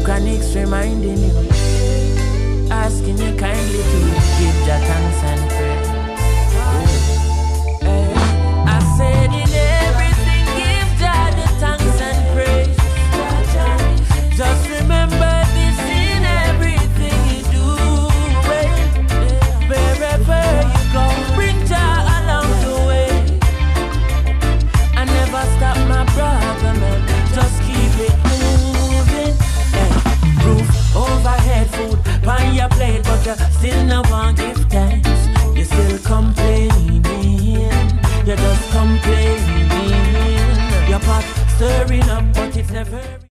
Chronics reminding you, asking you kindly to give Jah thanks and praise. I said in everything give Jah the thanks and praise. Just remember this in everything you do. Wherever you go, bring Jah along the way. I never stop my brother, man. Just keep it moving. Roof overhead, food on your plate, but you still no one give thanks. You still complaining. You're just complaining. Your pot stirring up, but it's never